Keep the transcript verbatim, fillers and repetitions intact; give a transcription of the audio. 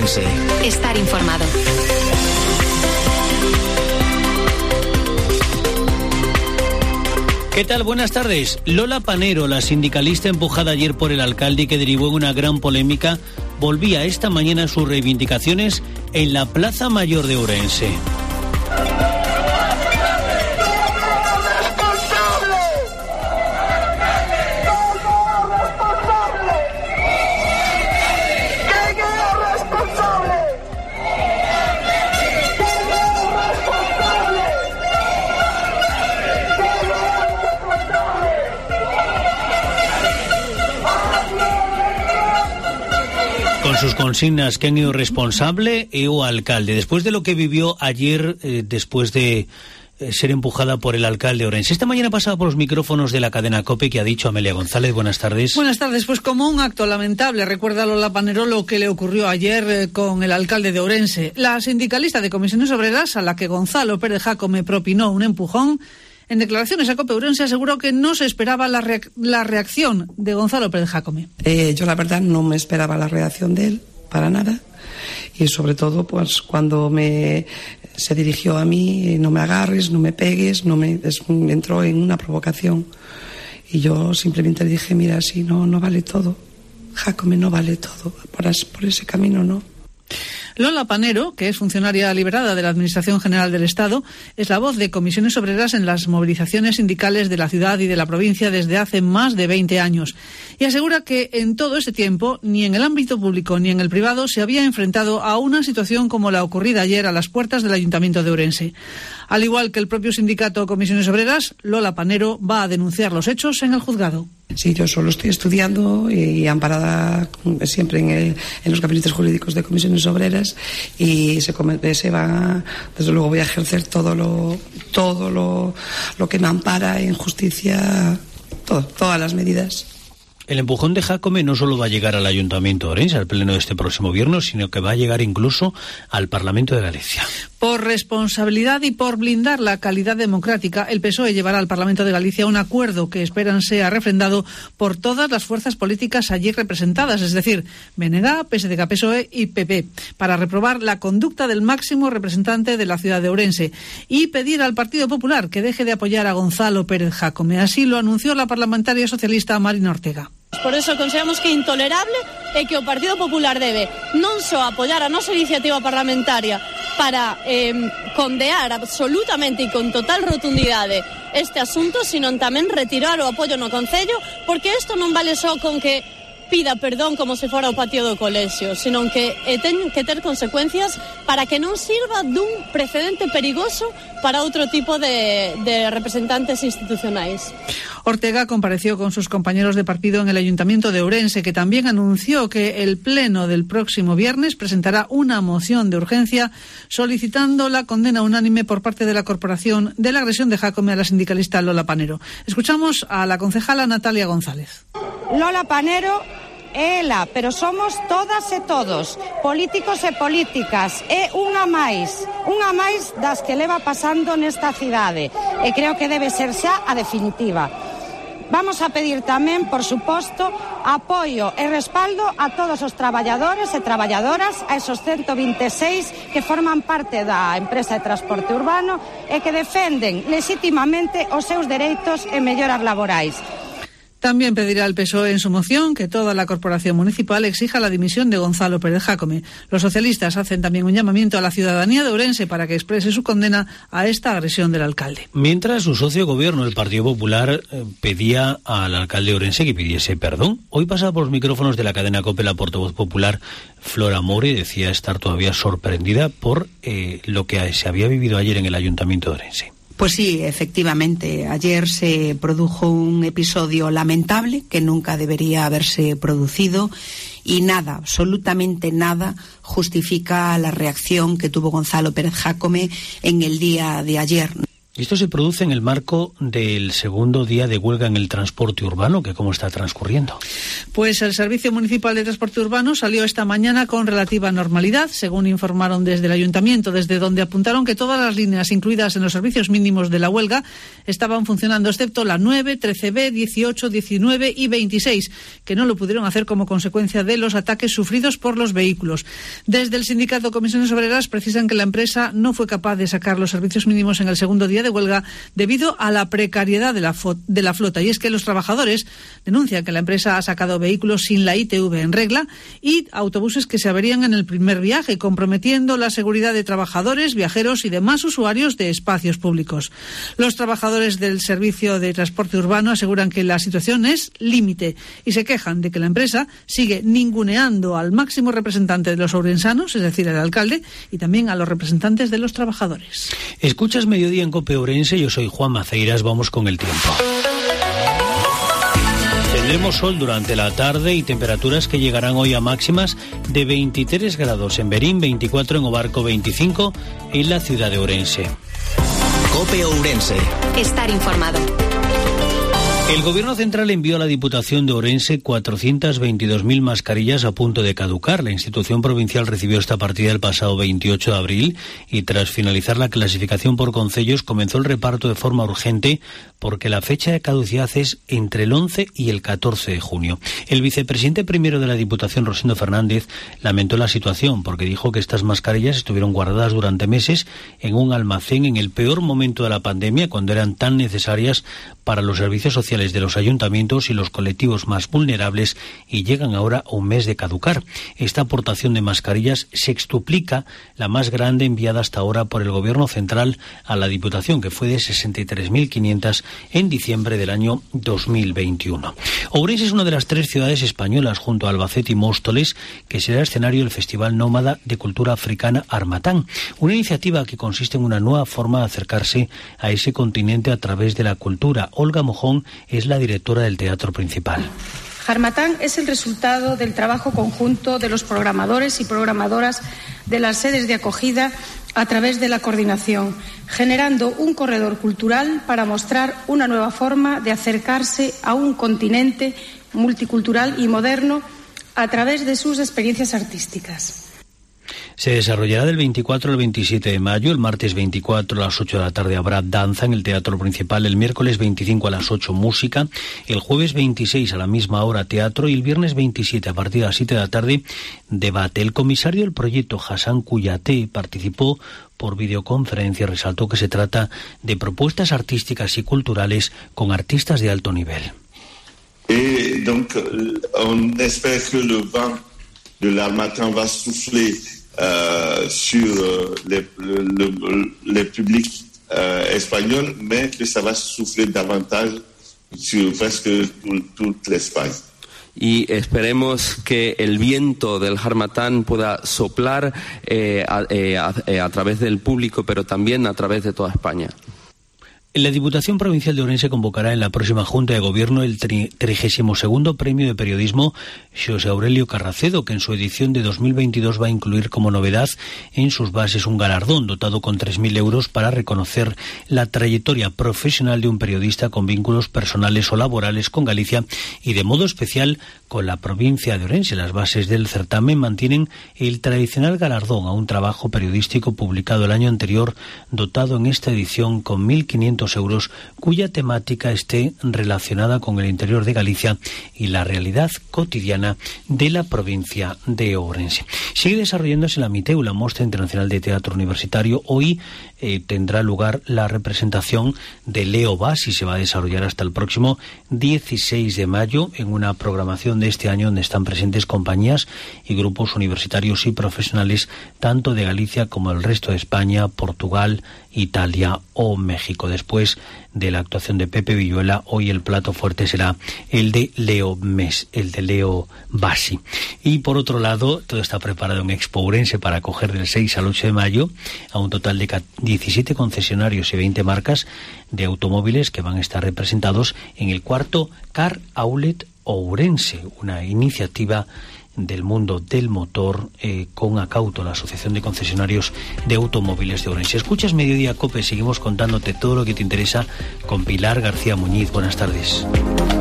Ourense. Estar informado. ¿Qué tal? Buenas tardes. Lola Panero, la sindicalista empujada ayer por el alcalde y que derivó en una gran polémica, volvía esta mañana a sus reivindicaciones en la Plaza Mayor de Ourense. Sus consignas, quen é o responsable e o alcalde. Después de lo que vivió ayer, eh, después de eh, ser empujada por el alcalde Ourense. Esta mañana pasaba por los micrófonos de la cadena COPE que ha dicho Amelia González. Buenas tardes. Buenas tardes. Pues como un acto lamentable, recuerda Lola Panero lo que le ocurrió ayer eh, con el alcalde de Ourense. La sindicalista de Comisiones Obreras, a la que Gonzalo Pérez Jácome propinó un empujón, en declaraciones a COPE Ourense aseguró que no se esperaba la, reac- la reacción de Gonzalo Pérez Jácome. Eh, yo la verdad no me esperaba la reacción de él, para nada. Y sobre todo pues cuando me se dirigió a mí, no me agarres, no me pegues, no me, es, entró en una provocación. Y yo simplemente le dije, mira, sí, no, no vale todo. Jácome no vale todo. Por, as, por ese camino no. Lola Panero, que es funcionaria liberada de la Administración General del Estado, es la voz de Comisiones Obreras en las movilizaciones sindicales de la ciudad y de la provincia desde hace más de veinte años. Y asegura que en todo ese tiempo, ni en el ámbito público ni en el privado, se había enfrentado a una situación como la ocurrida ayer a las puertas del Ayuntamiento de Ourense. Al igual que el propio sindicato Comisiones Obreras, Lola Panero va a denunciar los hechos en el juzgado. Sí, yo solo estoy estudiando y amparada siempre en, el, en los gabinetes jurídicos de Comisiones Obreras y se, se va, desde luego voy a ejercer todo lo todo lo, lo que me ampara en justicia, todo, todas las medidas. El empujón de Jácome no solo va a llegar al Ayuntamiento de Ourense, al pleno de este próximo viernes, sino que va a llegar incluso al Parlamento de Galicia. Por responsabilidad y por blindar la calidad democrática, el P S O E llevará al Parlamento de Galicia un acuerdo que esperan sea refrendado por todas las fuerzas políticas allí representadas, es decir, B N G, P S D G, P S O E y P P, para reprobar la conducta del máximo representante de la ciudad de Ourense y pedir al Partido Popular que deje de apoyar a Gonzalo Pérez Jácome. Así lo anunció la parlamentaria socialista Marina Ortega. Por eso consideramos que é intolerable e que o Partido Popular debe non só apoiar a nosa iniciativa parlamentaria para eh, condear absolutamente e con total rotundidade este asunto, sino tamén retirar o apoio no Concello, porque isto non vale só con que pida perdón como se fora o patio do colexio, sino que eh, ten que ter consecuencias para que non sirva dun precedente perigoso para outro tipo de, de representantes institucionais. Ortega compareció con sus compañeros de partido en el Ayuntamiento de Ourense, que también anunció que el Pleno del próximo viernes presentará una moción de urgencia solicitando la condena unánime por parte de la corporación de la agresión de Jácome a la sindicalista Lola Panero. Escuchamos a la concejala Natalia González. Lola Panero é ela, pero somos todas e todos, políticos e políticas, é unha máis, unha máis das que leva pasando nesta cidade, e creo que debe ser xa a definitiva. Vamos a pedir tamén, por suposto, apoio e respaldo a todos os traballadores e traballadoras, a esos ciento vinte e seis que forman parte da empresa de transporte urbano e que defenden legitimamente os seus dereitos e melloras laborais. También pedirá el P S O E en su moción que toda la corporación municipal exija la dimisión de Gonzalo Pérez Jácome. Los socialistas hacen también un llamamiento a la ciudadanía de Ourense para que exprese su condena a esta agresión del alcalde. Mientras su socio de gobierno, el Partido Popular, eh, pedía al alcalde de Ourense que pidiese perdón. Hoy pasaba por los micrófonos de la cadena COPE la portavoz popular Flora Mori, decía estar todavía sorprendida por eh, lo que se había vivido ayer en el Ayuntamiento de Ourense. Pues sí, efectivamente, ayer se produjo un episodio lamentable que nunca debería haberse producido y nada, absolutamente nada, justifica la reacción que tuvo Gonzalo Pérez Jácome en el día de ayer. Y esto se produce en el marco del segundo día de huelga en el transporte urbano, que cómo está transcurriendo. Pues el Servicio Municipal de Transporte Urbano salió esta mañana con relativa normalidad, según informaron desde el Ayuntamiento, desde donde apuntaron que todas las líneas incluidas en los servicios mínimos de la huelga estaban funcionando, excepto la nueve, trece be, dieciocho, diecinueve y veintiséis, que no lo pudieron hacer como consecuencia de los ataques sufridos por los vehículos. Desde el sindicato Comisiones Obreras precisan que la empresa no fue capaz de sacar los servicios mínimos en el segundo día de huelga debido a la precariedad de la, de la flota. Y es que los trabajadores denuncian que la empresa ha sacado vehículos sin la I T V en regla y autobuses que se averían en el primer viaje, comprometiendo la seguridad de trabajadores, viajeros y demás usuarios de espacios públicos. Los trabajadores del Servicio de Transporte Urbano aseguran que la situación es límite y se quejan de que la empresa sigue ninguneando al máximo representante de los ourensanos, es decir, al alcalde, y también a los representantes de los trabajadores. Escuchas Mediodía en COPE Ourense, yo soy Juan Maceiras, vamos con el tiempo. Tendremos sol durante la tarde y temperaturas que llegarán hoy a máximas de veintitrés grados en Berín, veinticuatro en Obarco, veinticinco en la ciudad de Ourense. COPE Ourense. Estar informado. El Gobierno Central envió a la Diputación de Ourense cuatrocientas veintidós mil mascarillas a punto de caducar. La institución provincial recibió esta partida el pasado veintiocho de abril y tras finalizar la clasificación por concellos comenzó el reparto de forma urgente porque la fecha de caducidad es entre el once y el catorce de junio. El vicepresidente primero de la Diputación, Rosendo Fernández, lamentó la situación porque dijo que estas mascarillas estuvieron guardadas durante meses en un almacén en el peor momento de la pandemia, cuando eran tan necesarias para los servicios sociales de los ayuntamientos y los colectivos más vulnerables, y llegan ahora a un mes de caducar. Esta aportación de mascarillas sextuplica la más grande enviada hasta ahora por el Gobierno Central a la Diputación, que fue de sesenta y tres mil quinientas en diciembre del año dos mil veintiuno. Ourense es una de las tres ciudades españolas, junto a Albacete y Móstoles, que será escenario del Festival Nómada de Cultura Africana Harmattan, una iniciativa que consiste en una nueva forma de acercarse a ese continente a través de la cultura. Olga Mojón es la directora del teatro principal. Harmattan es el resultado del trabajo conjunto de los programadores y programadoras de las sedes de acogida a través de la coordinación, generando un corredor cultural para mostrar una nueva forma de acercarse a un continente multicultural y moderno a través de sus experiencias artísticas. Se desarrollará del veinticuatro al veintisiete de mayo. El martes veinticuatro a las ocho de la tarde habrá danza en el teatro principal. El miércoles veinticinco a las ocho música. El jueves veintiséis a la misma hora teatro. Y el viernes veintisiete a partir de las siete de la tarde debate. El comisario del proyecto, Hassan Kouyaté, participó por videoconferencia y resaltó que se trata de propuestas artísticas y culturales con artistas de alto nivel. Et donc, on espère que le vent de l'Harmattan va souffler Euh, sur euh, les, le, le, les publics euh, espagnols, mais que ça va souffler davantage sur presque tout, toute l'Espagne. Y esperemos que el viento del Harmattan pueda soplar eh, a, eh, a, eh, a través del público, pero también a través de toda España. La Diputación Provincial de Ourense convocará en la próxima Junta de Gobierno el trigésimo segundo Premio de Periodismo Xosé Aurelio Carracedo, que en su edición de dos mil veintidós va a incluir como novedad en sus bases un galardón dotado con tres mil euros para reconocer la trayectoria profesional de un periodista con vínculos personales o laborales con Galicia y de modo especial con la provincia de Ourense. Las bases del certamen mantienen el tradicional galardón a un trabajo periodístico publicado el año anterior, dotado en esta edición con mil quinientos euros, cuya temática esté relacionada con el interior de Galicia y la realidad cotidiana de la provincia de Ourense. Sigue desarrollándose la MITEU, la Mostra Internacional de Teatro Universitario. Hoy eh, tendrá lugar la representación de Leo Bassi. Se va a desarrollar hasta el próximo dieciséis de mayo en una programación de este año donde están presentes compañías y grupos universitarios y profesionales tanto de Galicia como del resto de España, Portugal, Italia o México. Después de la actuación de Pepe Villuela, hoy el plato fuerte será el de Leo Mes, el de Leo Bassi. Y por otro lado, todo está preparado en Expo Ourense para acoger del seis al ocho de mayo a un total de diecisiete concesionarios y veinte marcas de automóviles que van a estar representados en el cuarto Car Outlet Ourense, una iniciativa del mundo del motor eh, con Acauto, la Asociación de Concesionarios de Automóviles de Ourense. Escuchas Mediodía Cope, seguimos contándote todo lo que te interesa con Pilar García Muñiz. Buenas tardes.